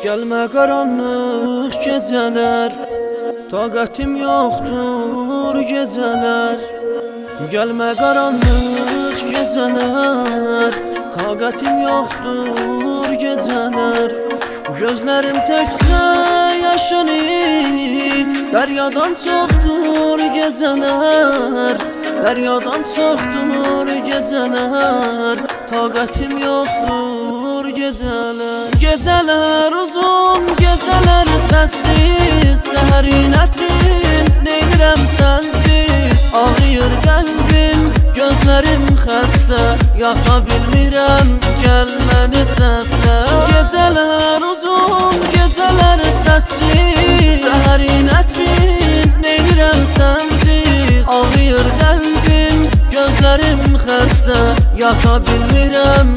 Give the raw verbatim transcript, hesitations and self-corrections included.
Gəlmə qaranlıq gecələr, taqətim yoxdur gecələr. Gəlmə qaranlıq gecələr, taqətim yoxdur gecələr. Gözlərim təkcə yaşını, dəryadan çoxdur gecələr. Dəryadan çoxdur gecələr, taqətim yoxdur gecələr. Gecələr uzun, gecələr səssiz, səhərin ətrin neynirəm sənsiz. Ağrıyır qəlbim, gözlərim xəstə, yata bilmirəm, gəl məni səslə. Gecələr uzun, gecələr səssiz, səhərin ətrin neynirəm sənsiz. Ağrıyır qəlbim, gözlərim xəstə, yata bilmirəm,